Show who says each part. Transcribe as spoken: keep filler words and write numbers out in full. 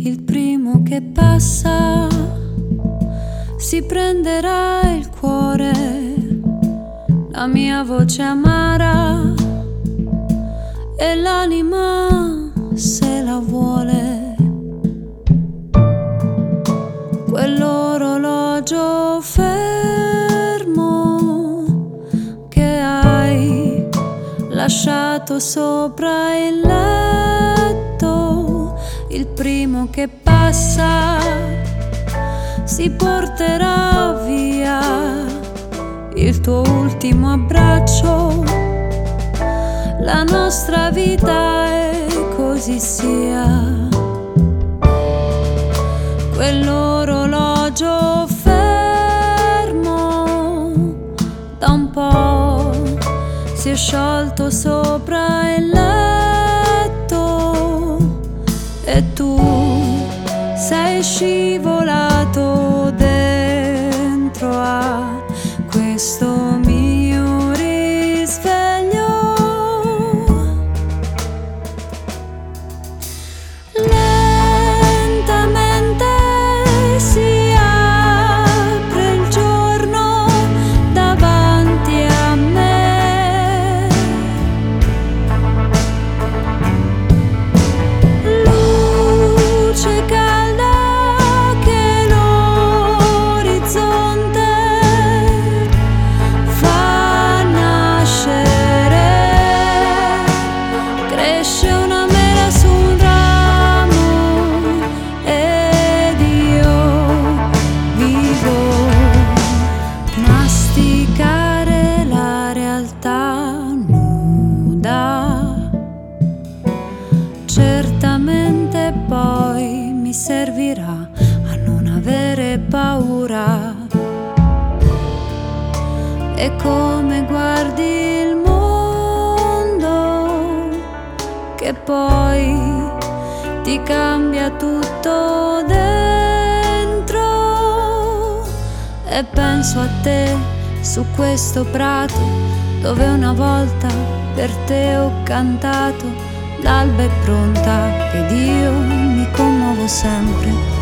Speaker 1: il primo che passa si prenderà il cuore, la mia voce amara e l'anima se la vuole. Quell'orologio fermo che hai lasciato sopra il letto, il primo che passa si porterà via il tuo ultimo abbraccio. La nostra vita è così sia. Quell'orologio fermo da un po' si è sciolto sopra il letto e tu sei scivolato dentro a questo mio risveglio. Lentamente si apre il giorno davanti a me. Luce calda che l'orizzonte fa nascere, cresce una mela su un ramo ed io vivo masticare la realtà nuda. Certamente poi mi servirà a non avere paura. E come guardi il mondo che poi ti cambia tutto dentro. E penso a te su questo prato dove una volta per te ho cantato. L'alba è pronta ed io mi commuovo sempre